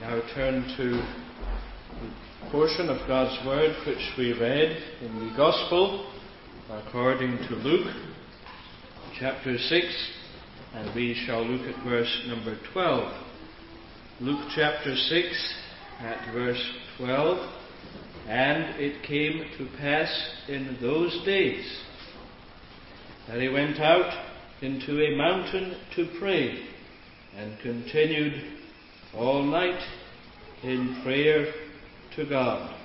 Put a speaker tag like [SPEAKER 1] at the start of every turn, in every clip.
[SPEAKER 1] Now turn to the portion of God's Word which we read in the Gospel according to Luke, chapter 6, and we shall look at verse number 12. Luke chapter 6 at verse 12. And it came to pass in those days that he went out into a mountain to pray, and continued all night in prayer to God.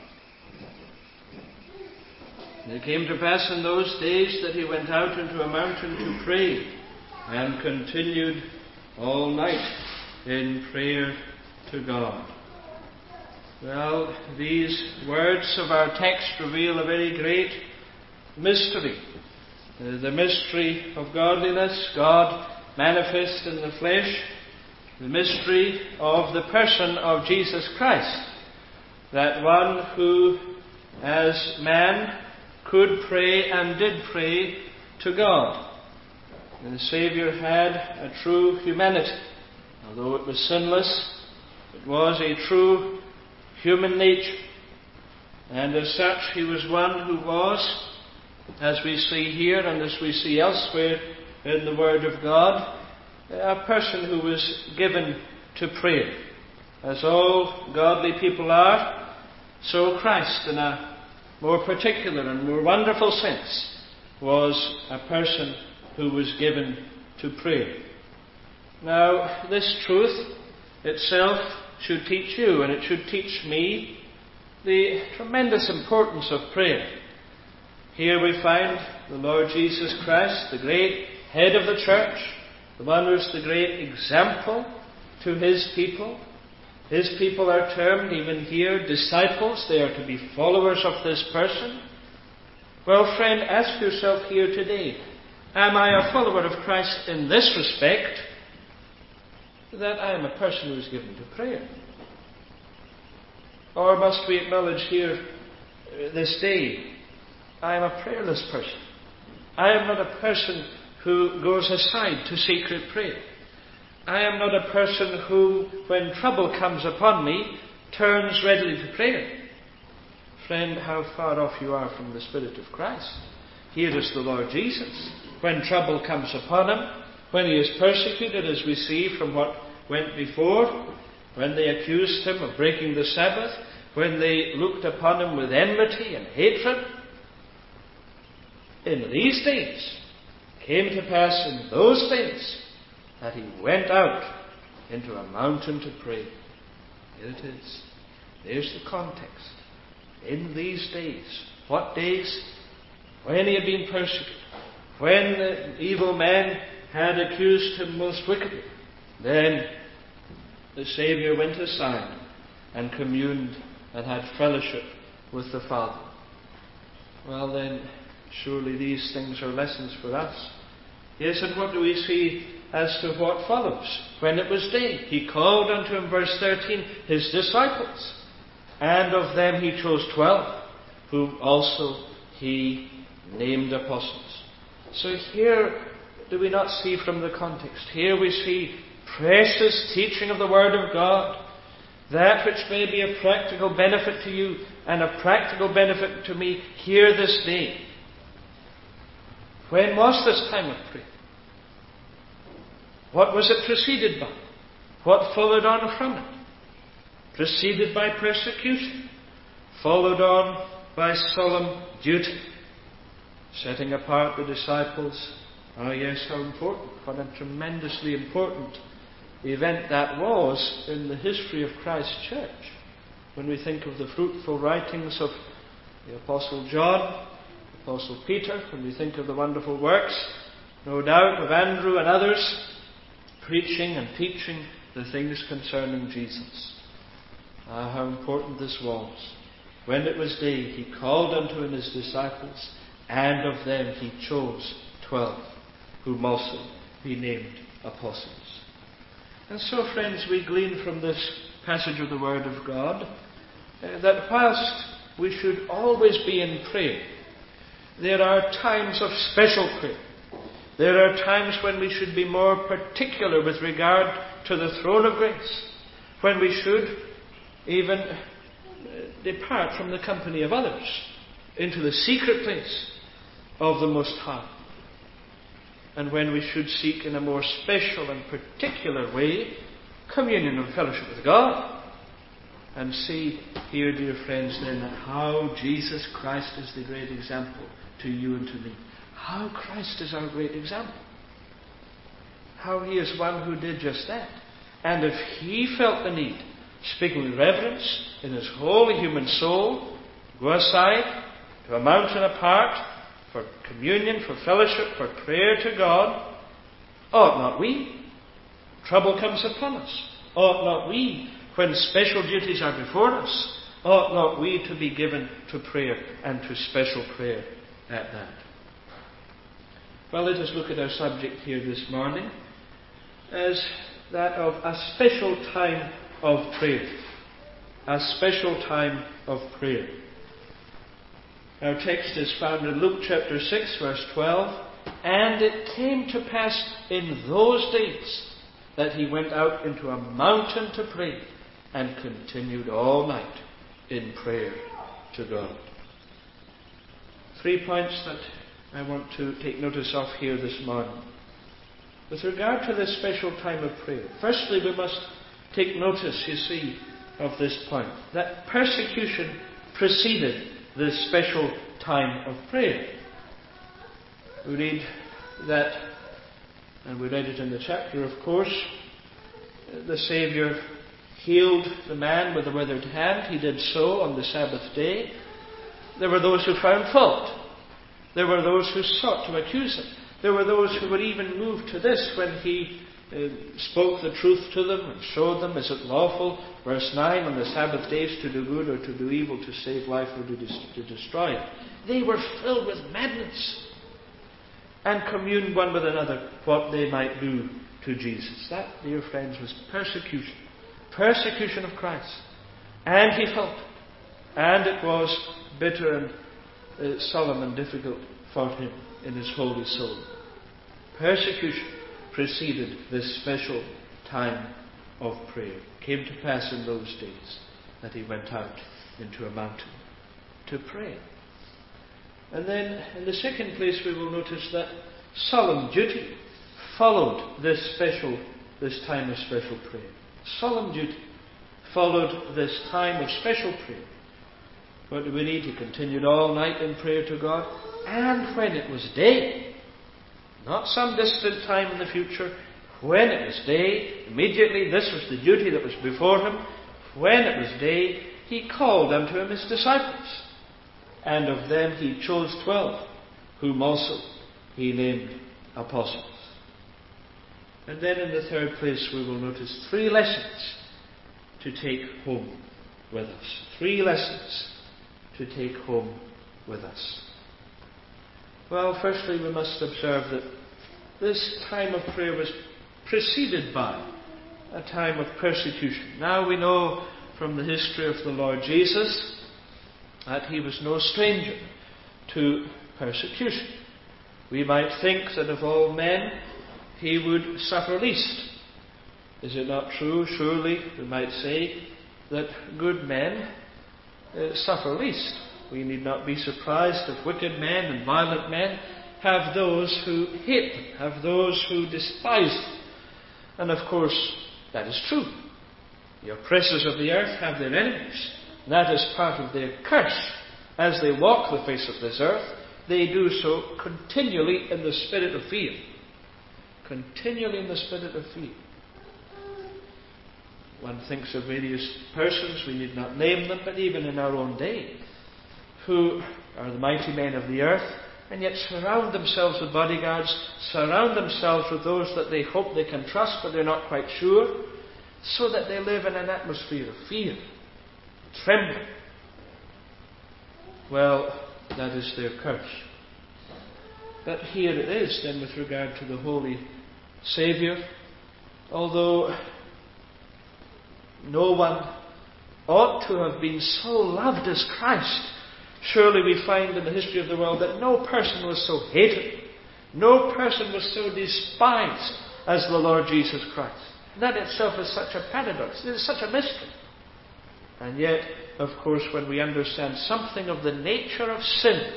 [SPEAKER 1] And it came to pass in those days that he went out into a mountain to pray, and continued all night in prayer to God. Well, these words of our text reveal a very great mystery. The mystery of godliness, God manifest in the flesh. The mystery of the person of Jesus Christ. That one who, as man, could pray and did pray to God. And the Saviour had a true humanity. Although it was sinless, it was a true human nature. And as such, he was one who was, as we see here and as we see elsewhere in the Word of God, a person who was given to prayer. As all godly people are, so Christ, in a more particular and more wonderful sense, was a person who was given to prayer. Now, this truth itself should teach you, and it should teach me, the tremendous importance of prayer. Here we find the Lord Jesus Christ, the great head of the church, the one who is the great example to his people. His people are termed, even here, disciples. They are to be followers of this person. Well, friend, ask yourself here today, am I a follower of Christ in this respect, that I am a person who is given to prayer? Or must we acknowledge here this day, I am a prayerless person. I am not a person who goes aside to secret prayer. I am not a person who, when trouble comes upon me, turns readily to prayer. Friend, how far off you are from the Spirit of Christ. Here is the Lord Jesus. When trouble comes upon him, when he is persecuted, as we see from what went before, when they accused him of breaking the Sabbath, when they looked upon him with enmity and hatred, in these days, came to pass in those days, that he went out into a mountain to pray. Here it is. There's the context. In these days. What days? When he had been persecuted. When the evil men had accused him most wickedly. Then the Saviour went aside and communed and had fellowship with the Father. Well then, surely these things are lessons for us. Yes, and what do we see as to what follows? When it was day, he called unto him, verse 13, his disciples. And of them he chose 12, whom also he named apostles. So here, do we not see from the context? Here we see precious teaching of the Word of God. That which may be a practical benefit to you and a practical benefit to me here this day. When was this time of prayer? What was it preceded by? What followed on from it? Preceded by persecution. Followed on by solemn duty. Setting apart the disciples. Oh yes, how important. What a tremendously important event that was in the history of Christ's church. When we think of the fruitful writings of the Apostle John, Apostle Peter, when we think of the wonderful works, no doubt, of Andrew and others, preaching and teaching the things concerning Jesus. Ah, how important this was. When it was day, he called unto him his disciples, and of them he chose 12, whom also he named apostles. And so, friends, we glean from this passage of the Word of God that whilst we should always be in prayer, there are times of special prayer. There are times when we should be more particular with regard to the throne of grace. when we should even depart from the company of others into the secret place of the Most High, and when we should seek in a more special and particular way communion and fellowship with God. And see here, dear friends, then how Jesus Christ is the great example to you and to me. How Christ is our great example. How He is one who did just that. And if He felt the need, speaking with reverence in His holy human soul, go aside to a mountain apart for communion, for fellowship, for prayer to God, ought not we? Trouble comes upon us. Ought not we, when special duties are before us, ought not we to be given to prayer and to special prayer at that? Well, let us look at our subject here this morning as that of a special time of prayer. A special time of prayer. Our text is found in Luke chapter 6, verse 12. And it came to pass in those days that He went out into a mountain to pray, and continued all night in prayer to God. 3 points that I want to take notice of here this morning. With regard to this special time of prayer, firstly we must take notice, you see, of this point, that persecution preceded this special time of prayer. We read that, and we read it in the chapter, of course, the Saviour healed the man with the withered hand. He did so on the Sabbath day. There were those who found fault. There were those who sought to accuse Him. There were those who were even moved to this when He spoke the truth to them and showed them, is it lawful, verse 9, on the Sabbath days to do good or to do evil, to save life or to destroy it. They were filled with madness and communed one with another what they might do to Jesus. That, dear friends, was persecution. Persecution of Christ. And He felt it. And it was bitter and solemn and difficult for Him in His holy soul. Persecution preceded this special time of prayer. It came to pass in those days that He went out into a mountain to pray. And then in the second place we will notice that solemn duty followed this time of special prayer. Solemn duty followed this time of special prayer. What do we need? He continued all night in prayer to God, and when it was day, not some distant time in the future, when it was day, immediately this was the duty that was before Him. When it was day, He called unto Him His disciples, and of them He chose 12, whom also He named apostles. And then in the third place we will notice 3 lessons to take home with us. 3 lessons to take home with us. Well, firstly we must observe that this time of prayer was preceded by a time of persecution. Now we know from the history of the Lord Jesus that He was no stranger to persecution. We might think that of all men He would suffer least. Is it not true? Surely we might say that good men suffer least. We need not be surprised if wicked men and violent men have those who hate them, have those who despise them. And of course, that is true. The oppressors of the earth have their enemies. That is part of their curse. As they walk the face of this earth, they do so continually in the spirit of fear. Continually in the spirit of fear. One thinks of various persons, we need not name them, but even in our own day, who are the mighty men of the earth, and yet surround themselves with bodyguards, surround themselves with those that they hope they can trust, but they're not quite sure, so that they live in an atmosphere of fear, trembling. Well, that is their curse. But here it is then with regard to the Holy Saviour. Although no one ought to have been so loved as Christ, surely we find in the history of the world that no person was so hated, no person was so despised as the Lord Jesus Christ. That itself is such a paradox. It is such a mystery. And yet, of course, when we understand something of the nature of sin,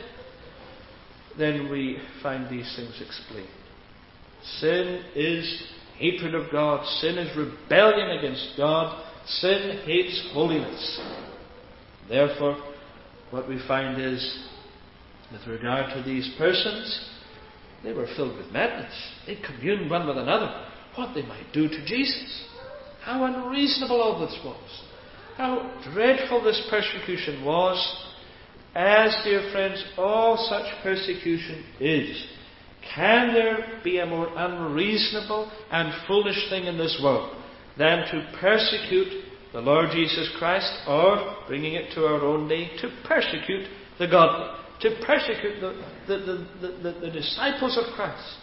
[SPEAKER 1] then we find these things explained. Sin is hatred of God. Sin is rebellion against God. Sin hates holiness. Therefore, what we find is, with regard to these persons, they were filled with madness. They communed one with another what they might do to Jesus. How unreasonable all this was. How dreadful this persecution was. As, dear friends, all such persecution is. Can there be a more unreasonable and foolish thing in this world than to persecute the Lord Jesus Christ, or, bringing it to our own day, to persecute the godly, to persecute the disciples of Christ?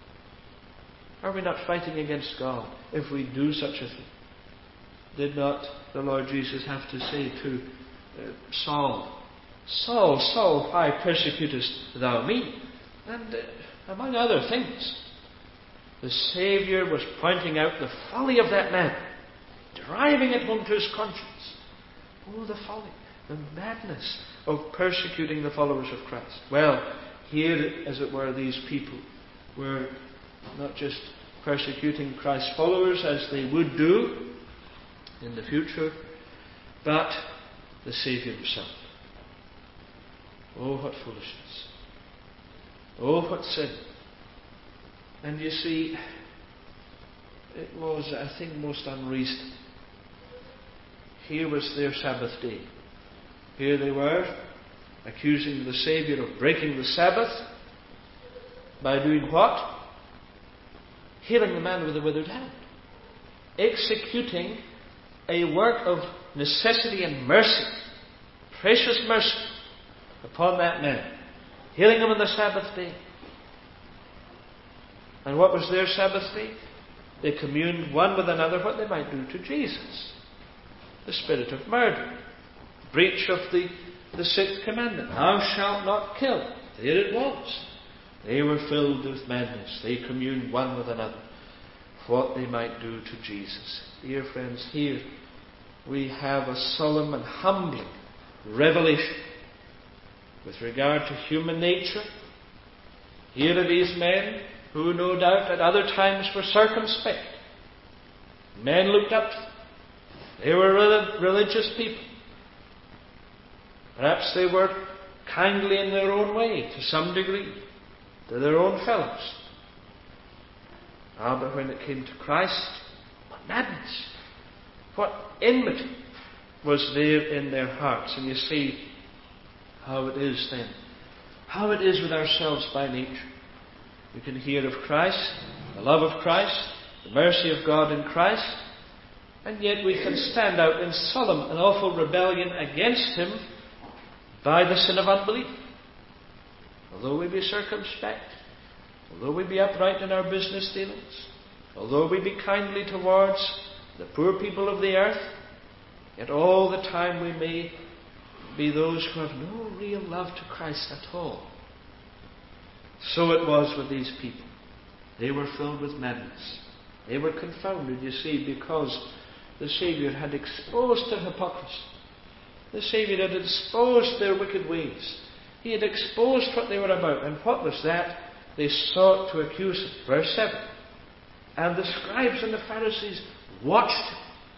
[SPEAKER 1] Are we not fighting against God if we do such a thing? Did not the Lord Jesus have to say to Saul, Saul, Saul, why persecutest thou me? And among other things, the Saviour was pointing out the folly of that man, driving it home to his conscience. Oh, the folly, the madness of persecuting the followers of Christ. Well, here, as it were, these people were not just persecuting Christ's followers as they would do in the future, but the Saviour himself. Oh, what foolishness. Oh, what sin. And you see, it was a thing most unreasonable. Here was their Sabbath day. Here they were, accusing the Saviour of breaking the Sabbath by doing what? Healing the man with the withered hand. Executing a work of necessity and mercy, precious mercy, upon that man. Healing him on the Sabbath day. And what was their Sabbath day? They communed one with another what they might do to Jesus. The spirit of murder. Breach of the sixth commandment. Thou shalt not kill. There it was. They were filled with madness. They communed one with another what they might do to Jesus. Dear friends, here we have a solemn and humbling revelation with regard to human nature. Here are these men who no doubt at other times were circumspect. Men looked up to them. They were religious people. Perhaps they were kindly in their own way, to some degree, to their own fellows. But when it came to Christ, what madness, what enmity was there in their hearts. And you see how it is then, how it is with ourselves by nature. We can hear of Christ, the love of Christ, the mercy of God in Christ, and yet we can stand out in solemn and awful rebellion against Him by the sin of unbelief. Although we be circumspect, although we be upright in our business dealings, although we be kindly towards the poor people of the earth, yet all the time we may be those who have no real love to Christ at all. So it was with these people. They were filled with madness. They were confounded, you see, because the Saviour had exposed their hypocrisy. The Saviour had exposed their wicked ways. He had exposed what they were about. And what was that? They sought to accuse Him. Verse 7. And the scribes and the Pharisees watched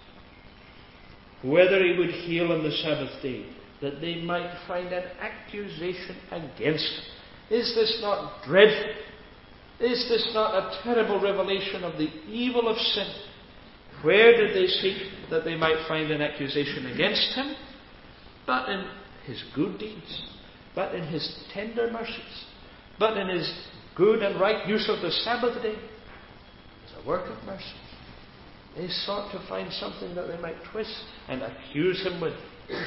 [SPEAKER 1] Him, whether He would heal on the Sabbath day, that they might find an accusation against Him. Is this not dreadful? Is this not a terrible revelation of the evil of sin? Where did they seek that they might find an accusation against Him? But in His good deeds, but in His tender mercies, but in His good and right use of the Sabbath day. It's a work of mercy. They sought to find something that they might twist and accuse Him with.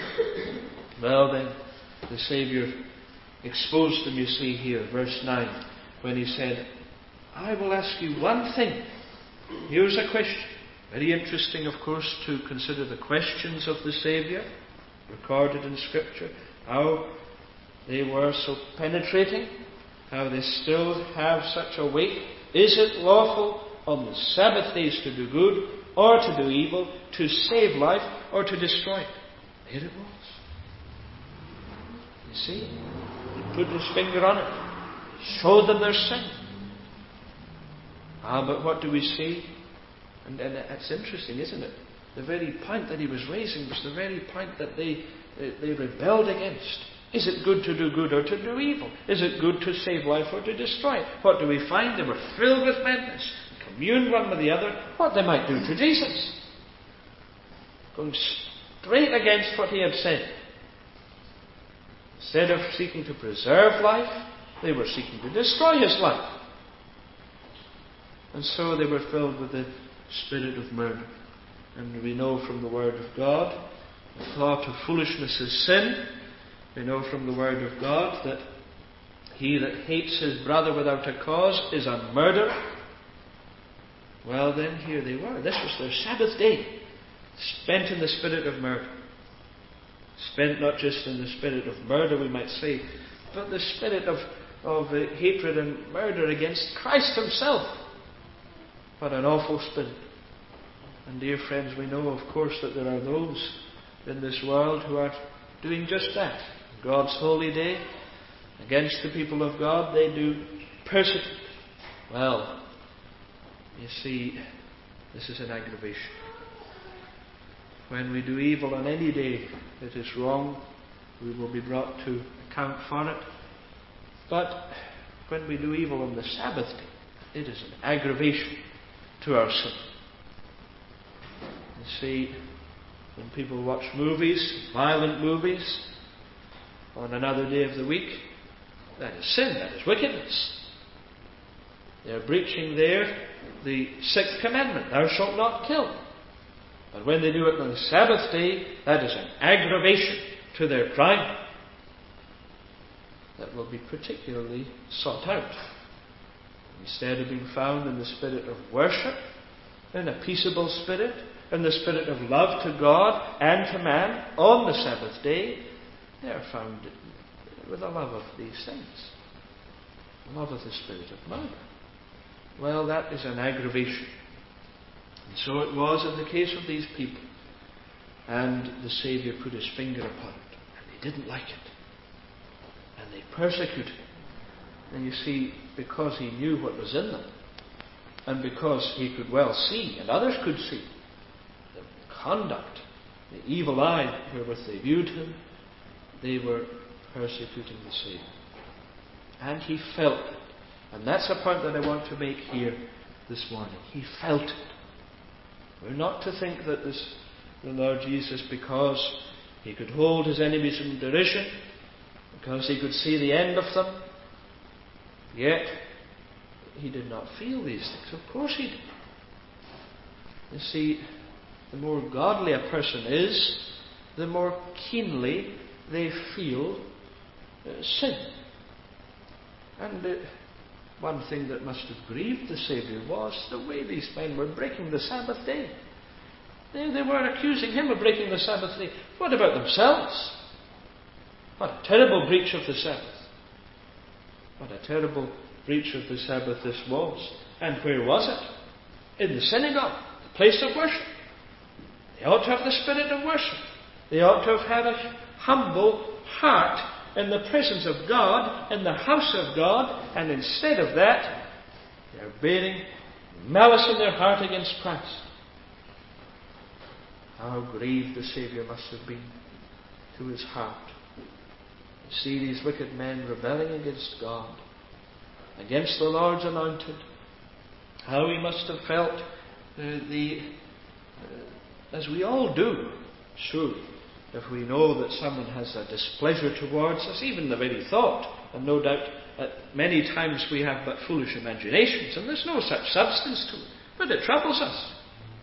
[SPEAKER 1] Well then, the Saviour exposed them, you see here, verse 9, when He said, I will ask you one thing. Here's a question. Very interesting, of course, to consider the questions of the Saviour, recorded in Scripture. How they were so penetrating, how they still have such a weight. Is it lawful on the Sabbath days to do good, or to do evil, to save life or to destroy it. There it was. You see? He put his finger on it. He showed them their sin. But what do we see? And it's interesting, isn't it? The very point that he was raising was the very point that they rebelled against. Is it good to do good or to do evil? Is it good to save life or to destroy it? What do we find? They were filled with madness, communed one with the other, what they might do to Jesus. Going straight against what he had said. Instead of seeking to preserve life, they were seeking to destroy his life. And so they were filled with the spirit of murder. And we know from the Word of God, the thought of foolishness is sin. We know from the Word of God that he that hates his brother without a cause is a murderer. Well then, here they were. This was their Sabbath day, spent in the spirit of murder. Spent not just in the spirit of murder, we might say, but the spirit of hatred and murder against Christ himself. What an awful spirit. And dear friends, we know, of course, that there are those in this world who are doing just that. God's holy day, against the people of God, they do persecute. Well, you see, this is an aggravation. When we do evil on any day that is wrong, we will be brought to account for it. But when we do evil on the Sabbath day, it is an aggravation to our sin. You see, when people watch movies, violent movies, on another day of the week, that is sin, that is wickedness. They are breaching there the 6th commandment, thou shalt not kill. But when they do it on the Sabbath day, that is an aggravation to their crime that will be particularly sought out. Instead of being found in the spirit of worship, in a peaceable spirit, in the spirit of love to God and to man on the Sabbath day, they are found with a love of these things. Love of the spirit of murder. Well, that is an aggravation. And so it was in the case of these people. And the Saviour put his finger upon it. And they didn't like it. And they persecuted him. And you see, because he knew what was in them, and because he could well see, and others could see, the conduct, the evil eye wherewith they viewed him, they were persecuting the Saviour. And he felt it. And that's a point that I want to make here this morning. He felt it. We're not to think that the Lord Jesus, because he could hold his enemies in derision, because he could see the end of them, yet he did not feel these things. Of course he did. You see, the more godly a person is, the more keenly they feel sin. And one thing that must have grieved the Saviour was the way these men were breaking the Sabbath day. They were accusing him of breaking the Sabbath day. What about themselves? What a terrible breach of the Sabbath. What a terrible breach of the Sabbath this was. And where was it? In the synagogue, the place of worship. They ought to have the spirit of worship. They ought to have had a humble heart in the presence of God, in the house of God, and instead of that, they are bearing malice in their heart against Christ. How grieved the Saviour must have been to his heart. You see these wicked men rebelling against God, against the Lord's anointed. How he must have felt as we all do, surely, if we know that someone has a displeasure towards us, even the very thought, and no doubt at many times we have but foolish imaginations, and there's no such substance to it, but it troubles us.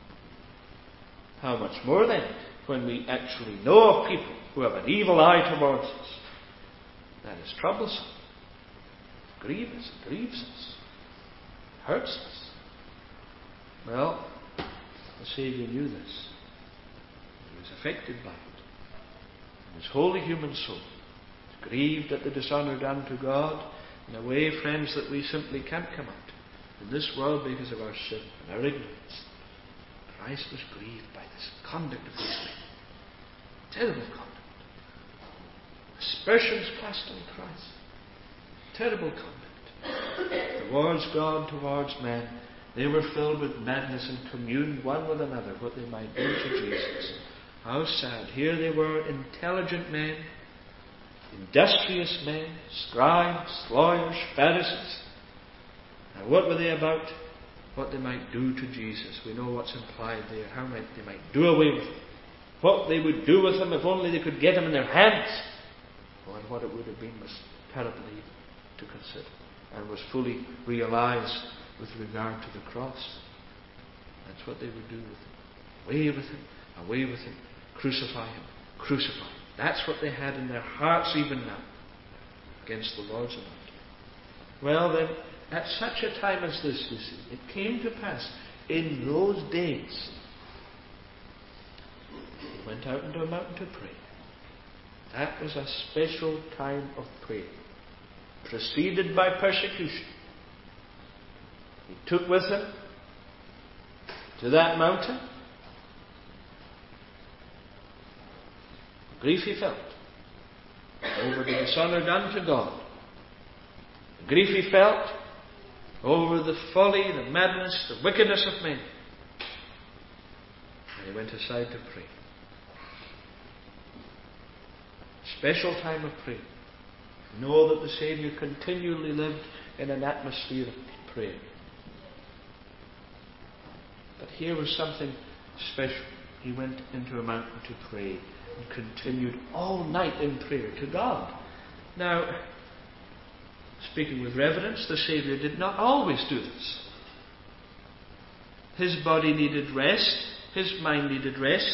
[SPEAKER 1] How much more then when we actually know of people who have an evil eye towards us? That is troublesome, grievous, it grieves us, it hurts us. Well, the Saviour knew this. He was affected by it. His holy human soul is grieved at the dishonour done to God in a way, friends, that we simply can't come out in this world because of our sin and our ignorance. Christ was grieved by this conduct of these men. Terrible conduct. Aspersions cast on Christ. Terrible conduct. Towards God, towards men. They were filled with madness and communed one with another what they might do to Jesus. How sad. Here they were, intelligent men, industrious men, scribes, lawyers, Pharisees. And what were they about? What they might do to Jesus. We know what's implied there. How they might do away with him. What they would do with him if only they could get him in their hands. Oh, and what it would have been was terrible to consider. And was fully realized with regard to the cross. That's what they would do with him. Away with him. Away with him. Crucify him. Crucify him. That's what they had in their hearts even now. Against the Lord's anointing. Well then, at such a time as this, you see, it came to pass in those days. He went out into a mountain to pray. That was a special time of prayer. Preceded by persecution. He took with him to that mountain the grief he felt over the dishonour done to God. The grief he felt over the folly, the madness, the wickedness of men. And he went aside to pray. Special time of prayer. Know that the Saviour continually lived in an atmosphere of prayer. But here was something special. He went into a mountain to pray and continued all night in prayer to God. Now, speaking with reverence, the Saviour did not always do this. His body needed rest. His mind needed rest.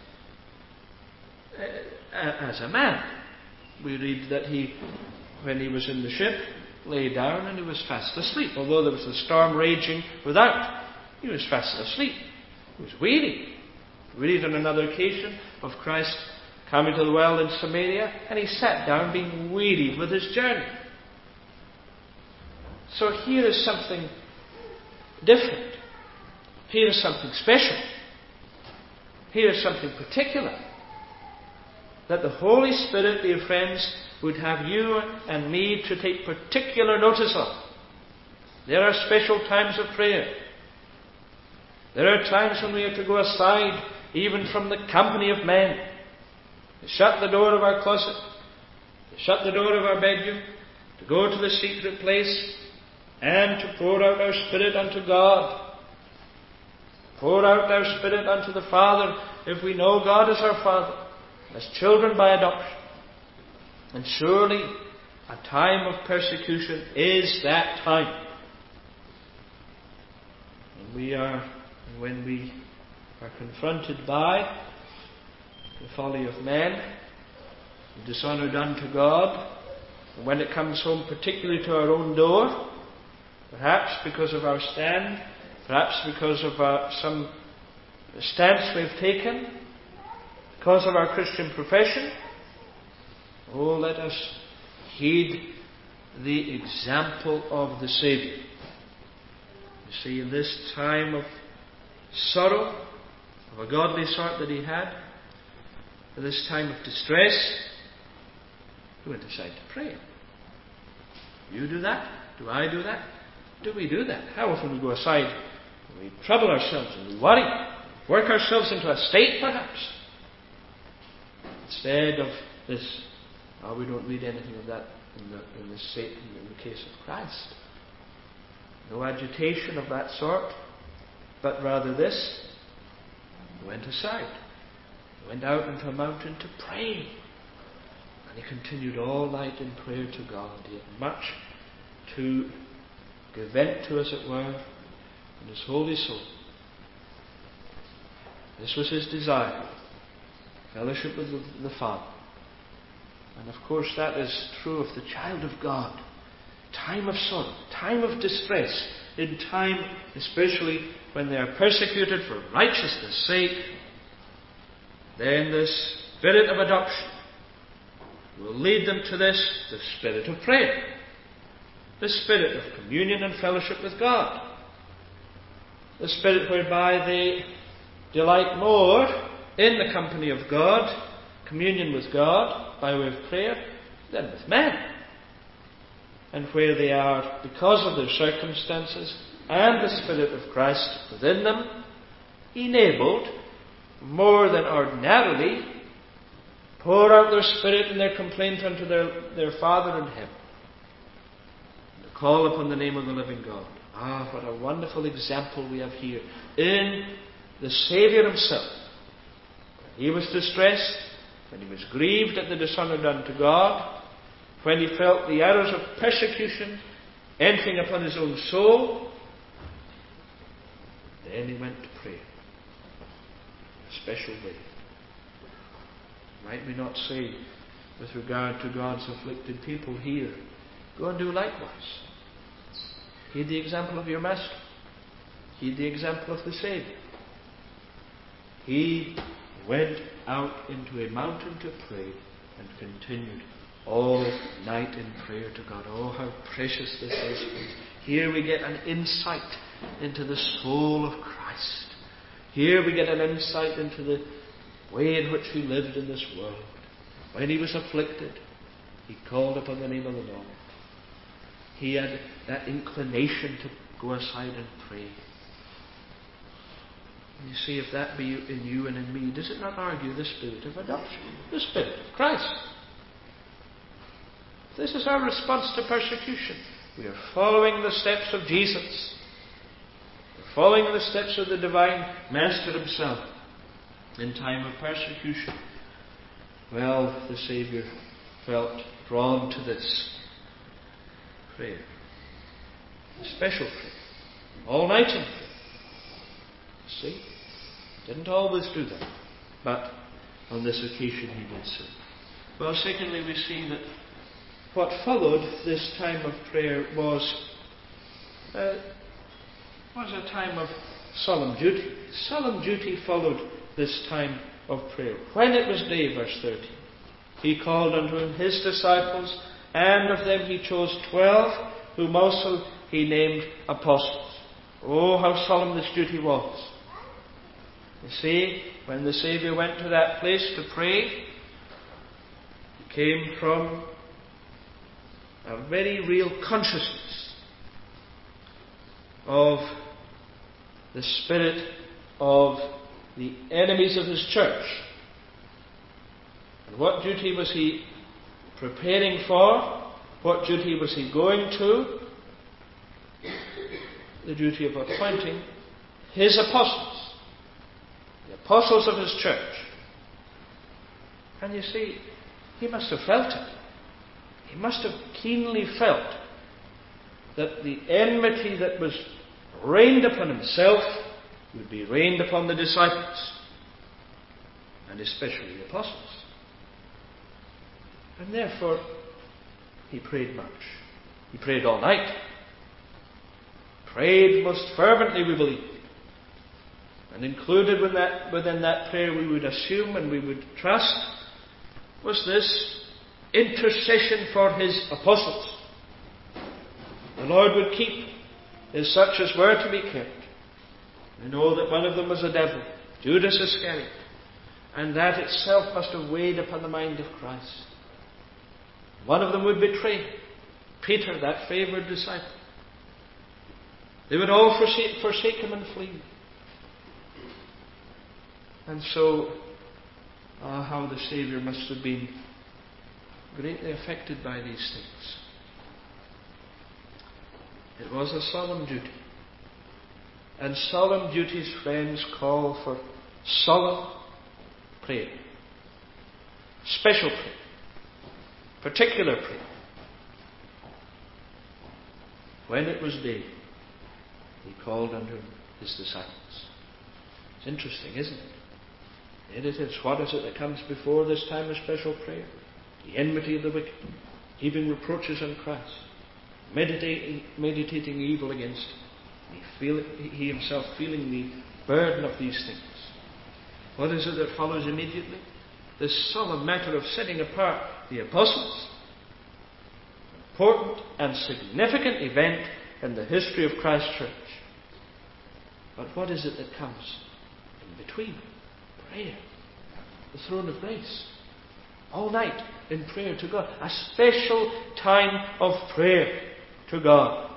[SPEAKER 1] As a man. We read that he, when he was in the ship, lay down and he was fast asleep. Although there was a storm raging without, he was fast asleep. He was weary. We read on another occasion of Christ coming to the well in Samaria, and he sat down being wearied with his journey. So here is something different. Here is something special. Here is something particular. That the Holy Spirit, dear friends, would have you and me to take particular notice of. There are special times of prayer. There are times when we have to go aside, even from the company of men. To shut the door of our closet, to shut the door of our bedroom, to go to the secret place, and to pour out our spirit unto God. Pour out our spirit unto the Father, if we know God as our Father, as children by adoption. And surely a time of persecution is that time. When we are confronted by the folly of men, the dishonour done to God, and when it comes home particularly to our own door, perhaps because of our stand, perhaps because of some stance we've taken, because of our Christian profession, oh, let us heed the example of the Saviour. You see, in this time of sorrow, of a godly sort that he had, in this time of distress, he went aside to pray. You do that? Do I do that? Do we do that? How often we go aside, we trouble ourselves and we worry, work ourselves into a state perhaps. Instead of this, we don't read anything of that in the case of Christ. No agitation of that sort, but rather this, he went aside. He went out into a mountain to pray. And he continued all night in prayer to God. He had much to give vent to, as it were, in his holy soul. This was his desire. Fellowship with the Father. And of course that is true of the child of God. Time of sorrow, time of distress, in time especially when they are persecuted for righteousness' sake, then the spirit of adoption will lead them to this, the spirit of prayer, the spirit of communion and fellowship with God, the spirit whereby they delight more in the company of God, communion with God by way of prayer, than with men. And where they are, because of their circumstances and the Spirit of Christ within them, enabled more than ordinarily pour out their spirit and their complaint unto their Father in heaven, and call upon the name of the living God. Ah, what a wonderful example we have here in the Saviour himself. When he was distressed, when he was grieved at the dishonour done to God, when he felt the arrows of persecution entering upon his own soul, then he went to pray in a special way. Might we not say, with regard to God's afflicted people here, go and do likewise. Heed the example of your Master. Heed the example of the Saviour. He went out into a mountain to pray and continued all night in prayer to God. Oh, how precious this is. Here we get an insight into the soul of Christ. Here we get an insight into the way in which he lived in this world. When he was afflicted, he called upon the name of the Lord. He had that inclination to go aside and pray. And you see, if that be in you and in me, does it not argue the spirit of adoption? The Spirit of Christ. This is our response to persecution. We are following the steps of Jesus. We're following the steps of the Divine Master himself in time of persecution. Well, the Saviour felt drawn to this prayer. A special prayer. All night in prayer. See? Didn't always do that. But on this occasion he did so. Well, secondly, we see that what followed this time of prayer was a time of solemn duty. Solemn duty followed this time of prayer. When it was day, verse 13, he called unto him his disciples, and of them he chose 12, whom also he named apostles. Oh, how solemn this duty was. You see, when the Saviour went to that place to pray, he came from a very real consciousness of the spirit of the enemies of his church. And what duty was he preparing for? What duty was he going to? The duty of appointing his apostles, the apostles of his church. And you see, he must have felt it. He must have keenly felt that the enmity that was rained upon himself would be rained upon the disciples, and especially the apostles. And therefore, he prayed much. He prayed all night. Prayed most fervently, we believe. And included within that prayer, we would assume and we would trust, was this intercession for his apostles. The Lord would keep as such as were to be kept. We know that one of them was a devil, Judas Iscariot, and that itself must have weighed upon the mind of Christ. One of them would betray Peter, that favoured disciple. They would all forsake him and flee. And so, how the Saviour must have been greatly affected by these things. It was a solemn duty. And solemn duties, friends, call for solemn prayer. Special prayer. Particular prayer. When it was day, he called unto his disciples. It's interesting, isn't it? It is. What is it that comes before this time of special prayer? The enmity of the wicked, heaping reproaches on Christ, meditating evil against him. He himself feeling the burden of these things. What is it that follows immediately? This solemn matter of setting apart the apostles. Important and significant event in the history of Christ's church. But what is it that comes In between, prayer. The throne of grace. All night in prayer to God. A special time of prayer to God.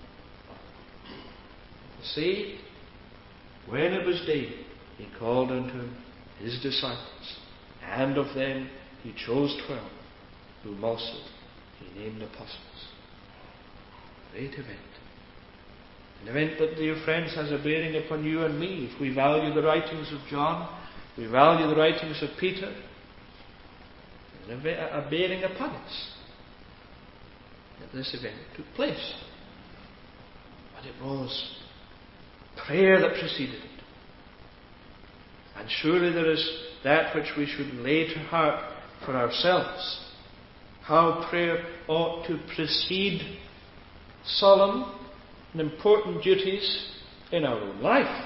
[SPEAKER 1] You see, when it was day, he called unto him his disciples, and of them he chose 12, whom also he named apostles. Great event. An event that, dear friends, has a bearing upon you and me. If we value the writings of John, we value the writings of Peter, there's a bearing upon us that this event took place. But it was prayer that preceded it. And surely there is that which we should lay to heart for ourselves. How prayer ought to precede solemn and important duties in our own life.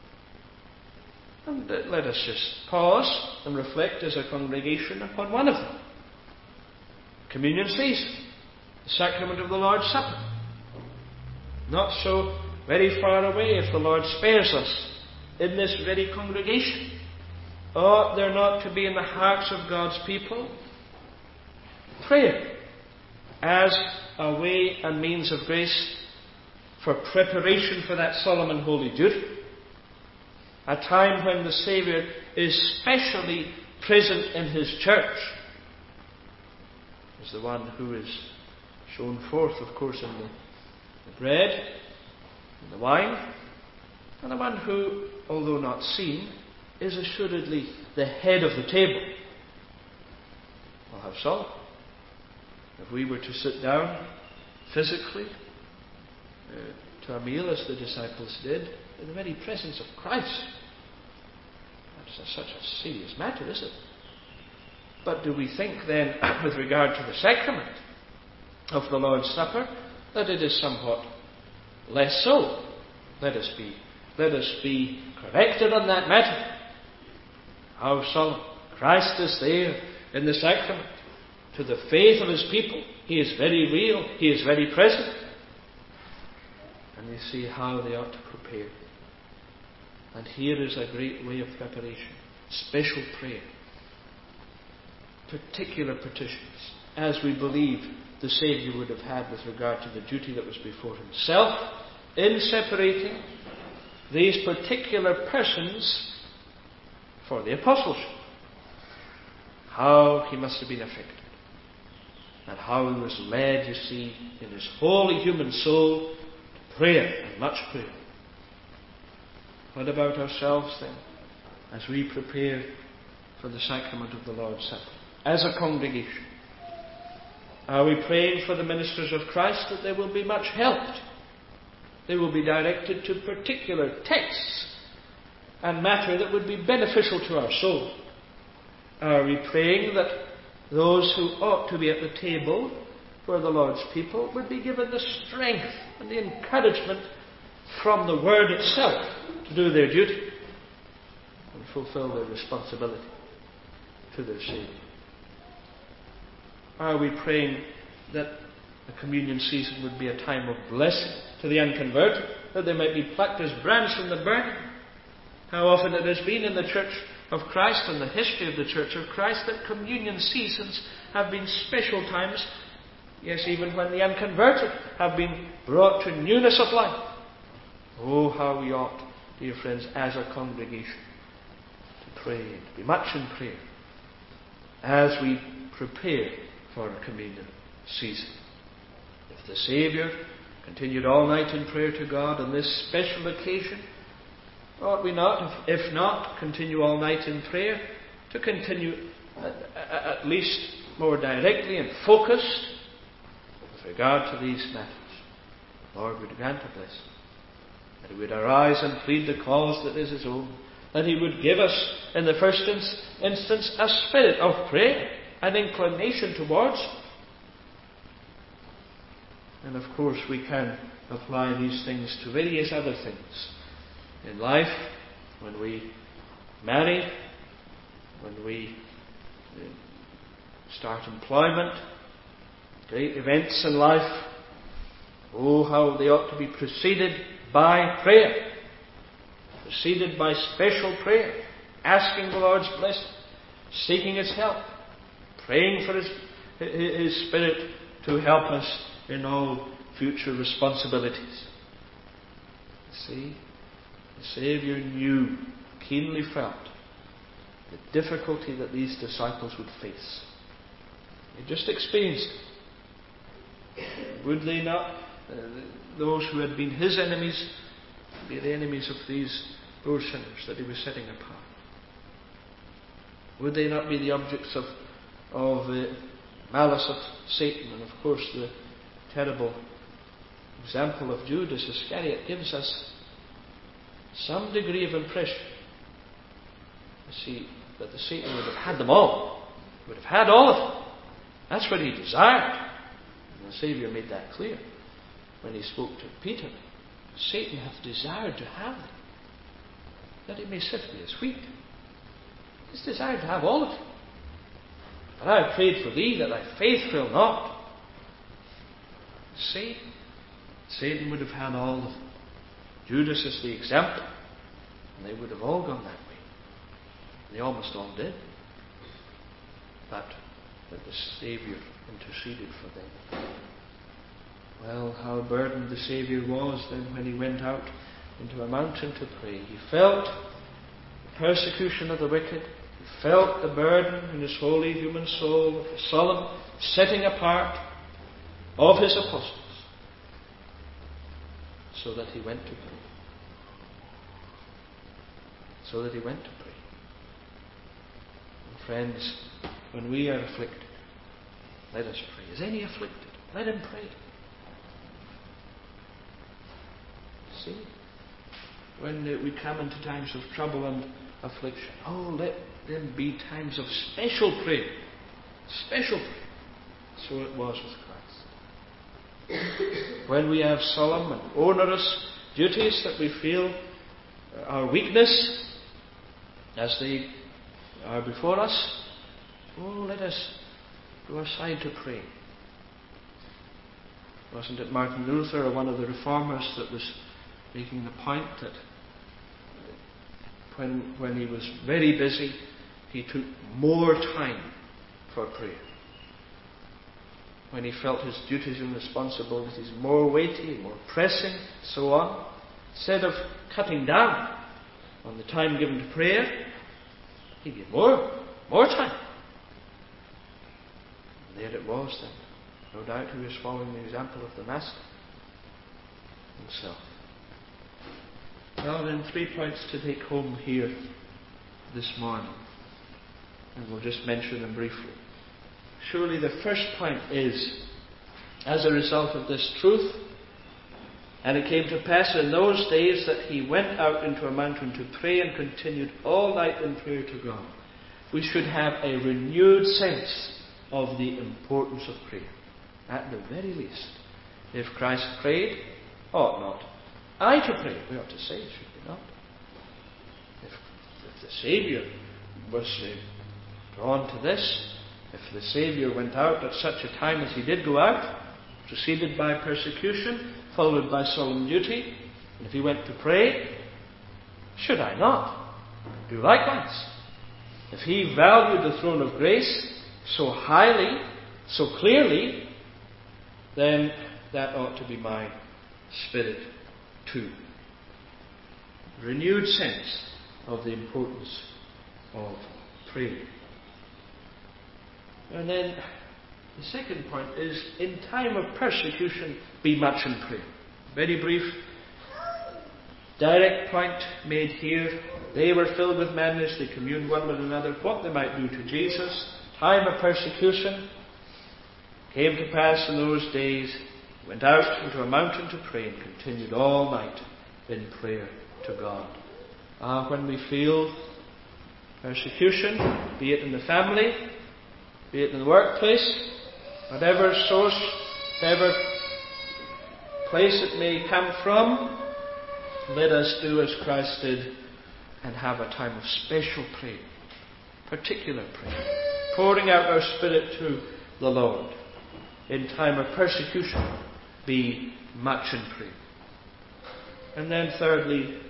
[SPEAKER 1] And let us just pause and reflect as a congregation upon one of them. Communion season, the sacrament of the Lord's Supper. Not so very far away, if the Lord spares us, in this very congregation. Ought there not to be in the hearts of God's people prayer as a way and means of grace for preparation for that solemn and holy duty? A time when the Saviour is specially present in His church, is the one who is shown forth, of course, in the bread and the wine, and the one who, although not seen, is assuredly the head of the table. Well, how so? If we were to sit down physically to a meal as the disciples did, in the very presence of Christ, that's such a serious matter, is it? But do we think then, with regard to the sacrament of the Lord's Supper, that it is somewhat less so? Let us be corrected on that matter. How solemn. Christ is there in the sacrament. To the faith of His people, He is very real. He is very present. And you see how they ought to prepare. And here is a great way of preparation. Special prayer. Particular petitions, as we believe the Saviour would have had with regard to the duty that was before Himself, in separating these particular persons for the apostleship. How He must have been affected. And how He was led, you see, in His holy human soul to prayer, and much prayer. What about ourselves then, as we prepare for the sacrament of the Lord's Supper? As a congregation, are we praying for the ministers of Christ that they will be much helped? They will be directed to particular texts and matter that would be beneficial to our soul. Are we praying that those who ought to be at the table for the Lord's people would be given the strength and the encouragement from the Word itself to do their duty and fulfill their responsibility to their Saviour? Are we praying that the communion season would be a time of blessing to the unconverted, that they might be plucked as brands from the burning? How often it has been in the Church of Christ and the history of the Church of Christ that communion seasons have been special times, yes, even when the unconverted have been brought to newness of life. Oh, how we ought, dear friends, as a congregation, to pray and to be much in prayer as we prepare for a communion season. If the Saviour continued all night in prayer to God on this special occasion, ought we not, if not, continue all night in prayer, to continue at least more directly and focused with regard to these matters? The Lord would grant a blessing, that He would arise and plead the cause that is His own, that He would give us, in the first instance, a spirit of prayer, an inclination towards it. And of course we can apply these things to various other things in life, when we marry, when we start employment, great events in life. Oh, how they ought to be preceded by prayer. preceded by special prayer, asking the Lord's blessing, seeking His help, praying for His Spirit to help us in all future responsibilities. See, the Saviour knew, keenly felt, the difficulty that these disciples would face. He just experienced it. Would they not, those who had been His enemies, be the enemies of these poor sinners that He was setting apart? Would they not be the objects of the malice of Satan? And of course the terrible example of Judas Iscariot gives us some degree of impression. You see, that the Satan would have had them all. Would have had all of them. That's what he desired. And the Saviour made that clear when He spoke to Peter. Satan hath desired to have them, that he may sift thee as wheat. He's desired to have all of you. But I have prayed for thee, that thy faith fail not. See, Satan would have had all of them. Judas is the example. And they would have all gone that way. They almost all did. But that the Saviour interceded for them. Well, how burdened the Saviour was then when He went out into a mountain to pray. He felt the persecution of the wicked. He felt the burden in His holy human soul of the solemn setting apart of His apostles, so that He went to pray. So that He went to pray. And friends, when we are afflicted, let us pray. Is any afflicted? Let him pray. See? When we come into times of trouble and affliction, let them be times of special prayer. Special prayer. So it was with Christ. When we have solemn and onerous duties that we feel our weakness as they are before us, let us go aside to pray. Wasn't it Martin Luther, or one of the reformers, that was making the point that when he was very busy, he took more time for prayer. When he felt his duties and responsibilities more weighty, more pressing, so on, instead of cutting down on the time given to prayer, he gave more time. And there it was then. No doubt he was following the example of the Master himself. Well, then, 3 points to take home here this morning. And we'll just mention them briefly. Surely the first point is, as a result of this truth, and it came to pass in those days that he went out into a mountain to pray and continued all night in prayer to God. We should have a renewed sense of the importance of prayer. At the very least. If Christ prayed, ought not I to pray? We ought to say, should we not? If the Saviour was drawn to this, if the Saviour went out at such a time as he did go out, preceded by persecution, followed by solemn duty, and if he went to pray, should I not do likewise? If he valued the throne of grace so highly, so clearly, then that ought to be my spirit too. Renewed sense of the importance of prayer. And then the second point is, in time of persecution, be much in prayer. Very brief, direct point made here. They were filled with madness, they communed one with another what they might do to Jesus. Time of persecution. Came to pass in those days, went out into a mountain to pray and continued all night in prayer to God. When we feel persecution, be it in the family, be it in the workplace, whatever source, whatever place it may come from, let us do as Christ did and have a time of special prayer, particular prayer, pouring out our spirit to the Lord. In time of persecution, be much in prayer. And then thirdly,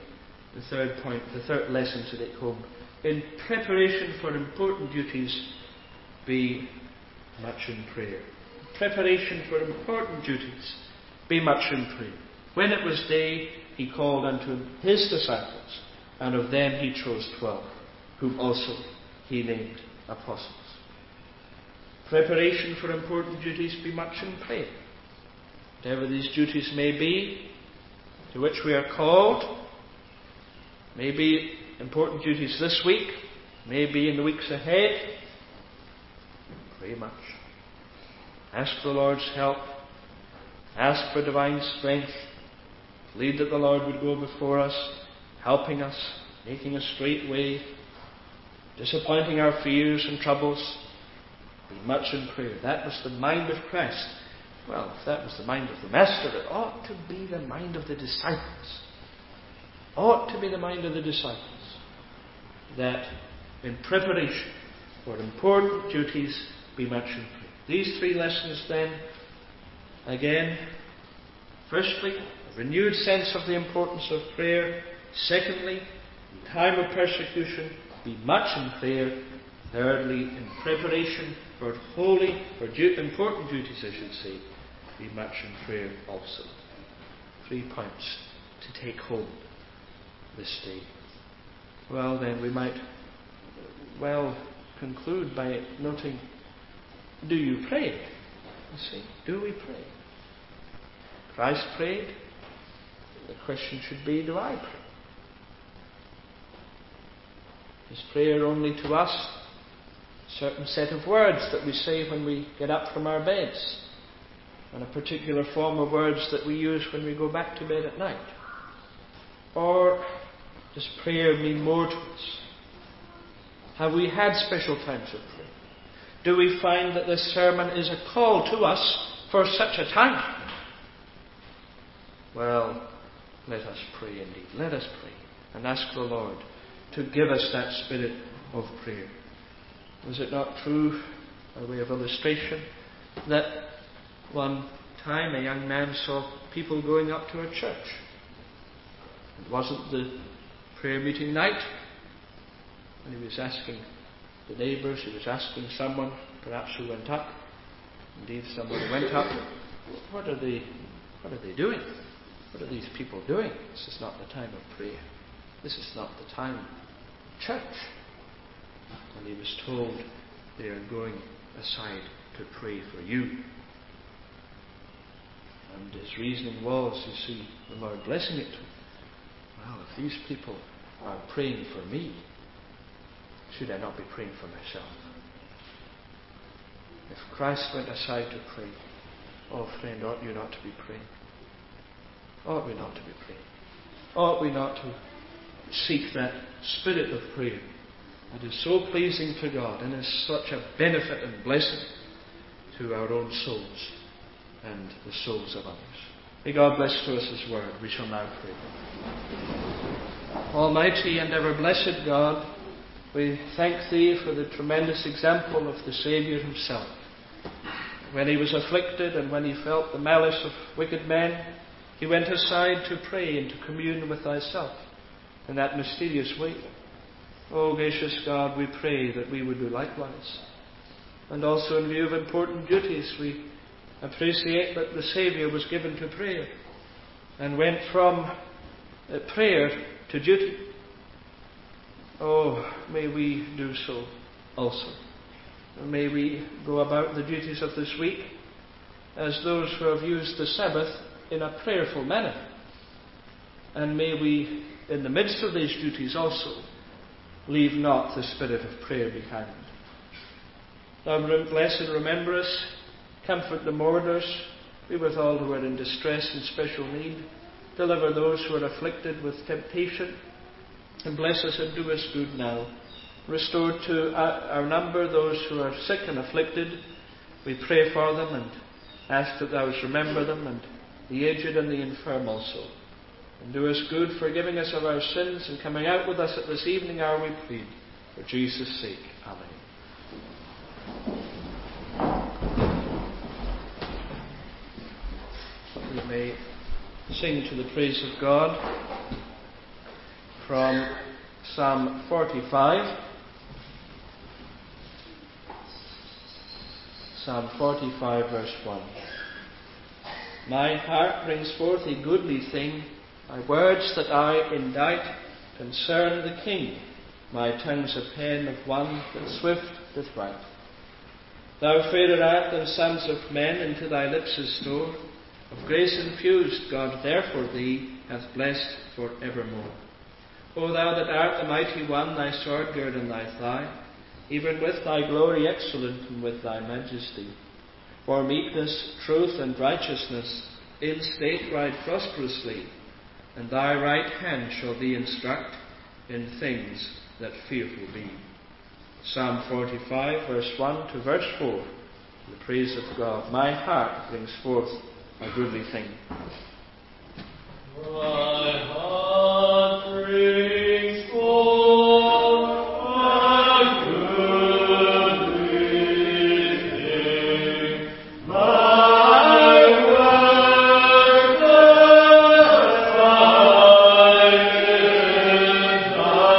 [SPEAKER 1] The third point, the third lesson to take home. In preparation for important duties, be much in prayer. Preparation for important duties, be much in prayer. When it was day, he called unto his disciples, and of them he chose 12, whom also he named apostles. Preparation for important duties, be much in prayer. Whatever these duties may be, to which we are called, may be important duties this week, may be in the weeks ahead, pray much. Ask the Lord's help. Ask for divine strength. Plead that the Lord would go before us, helping us, making a straight way, disappointing our fears and troubles. Be much in prayer. That was the mind of Christ. Well, if that was the mind of the Master, it ought to be the mind of the disciples. Ought to be the mind of the disciples. That in preparation for important duties, be much in prayer. These three lessons then, again, firstly, a renewed sense of the importance of prayer. Secondly, in time of persecution, be much in prayer. Thirdly, in preparation for important duties, I should say, be much in prayer also. 3 points to take home this day. Well then, we might conclude by noting, do you pray? You see, do we pray? Christ prayed. The question should be, do I pray? Is prayer only to us a certain set of words that we say when we get up from our beds, and a particular form of words that we use when we go back to bed at night? Or does prayer mean more to us? Have we had special times of prayer? Do we find that this sermon is a call to us for such a time? Well, let us pray indeed. Let us pray and ask the Lord to give us that spirit of prayer. Was it not true, by way of illustration, that one time a young man saw people going up to a church? It wasn't the prayer meeting night, and he was asking the neighbours, he was asking someone, perhaps who went up. Indeed, someone went up. What are they doing? What are these people doing? This is not the time of prayer. This is not the time of church. And he was told, they are going aside to pray for you. And his reasoning was, you see, the Lord blessing it to him. Well, if these people are praying for me, should I not be praying for myself? If Christ went aside to pray, oh friend, ought you not to be praying? Ought we not to be praying? Ought we not to seek that spirit of prayer that is so pleasing to God and is such a benefit and blessing to our own souls and the souls of others? May God bless to us His word. We shall now pray. Almighty and ever blessed God, we thank Thee for the tremendous example of the Saviour Himself. When He was afflicted and when He felt the malice of wicked men, He went aside to pray and to commune with Thyself in that mysterious way. O gracious God, we pray that we would do likewise. And also in view of important duties, we appreciate that the Saviour was given to prayer and went from prayer to duty. Oh, may we do so also. May we go about the duties of this week as those who have used the Sabbath in a prayerful manner. And may we, in the midst of these duties also, leave not the spirit of prayer behind. Thou bless and remember us, comfort the mourners, be with all who are in distress and special need, deliver those who are afflicted with temptation, and bless us and do us good now. Restore to our number those who are sick and afflicted. We pray for them and ask that Thou remember them, and the aged and the infirm also. And do us good, forgiving us of our sins and coming out with us at this evening hour, we plead. For Jesus' sake. Amen. We may sing to the praise of God. from Psalm 45. Psalm 45, verse 1. My heart brings forth a goodly thing. My words that I indite concern the King. My tongue's a pen of one that swift doth write. Thou fairer art than sons of men, into thy lips is store. Of grace infused, God therefore thee hath blessed for evermore. O thou that art the mighty one, thy sword gird in thy thigh, even with thy glory excellent and with thy majesty. For meekness, truth, and righteousness in state ride prosperously, and thy right hand shall thee instruct in things that fearful be. Psalm 45, verse 1 to verse 4. The praise of God. My heart brings forth a goodly thing.
[SPEAKER 2] My heart brings forth a goodly thing. My word that I indite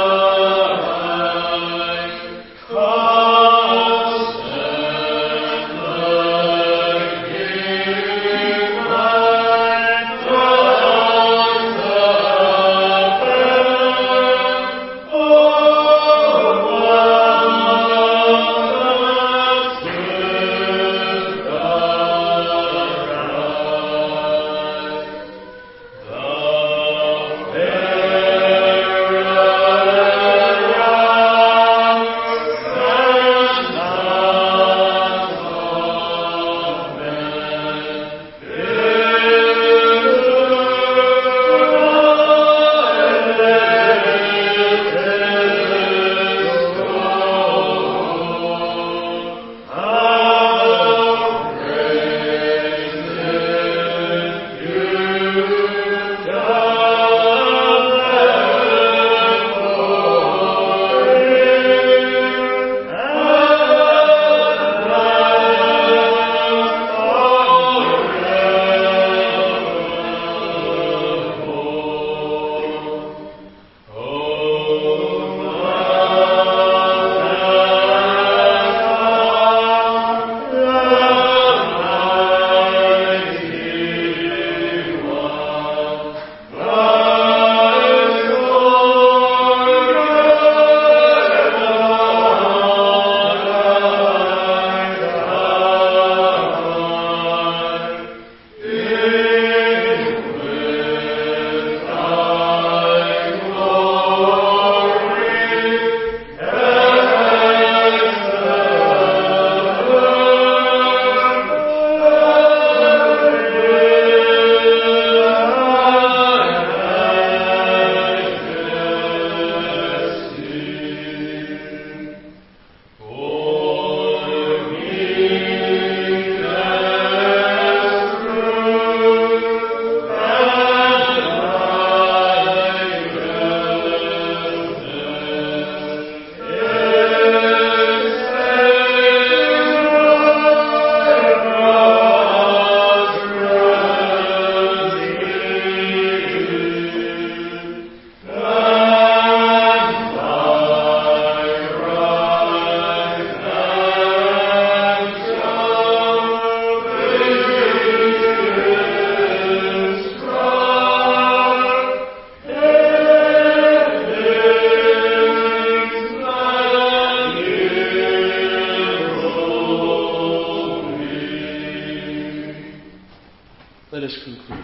[SPEAKER 1] Let us conclude.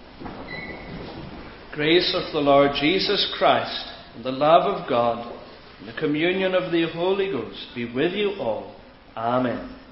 [SPEAKER 1] Grace of the Lord Jesus Christ, and the love of God, and the communion of the Holy Ghost be with you all. Amen.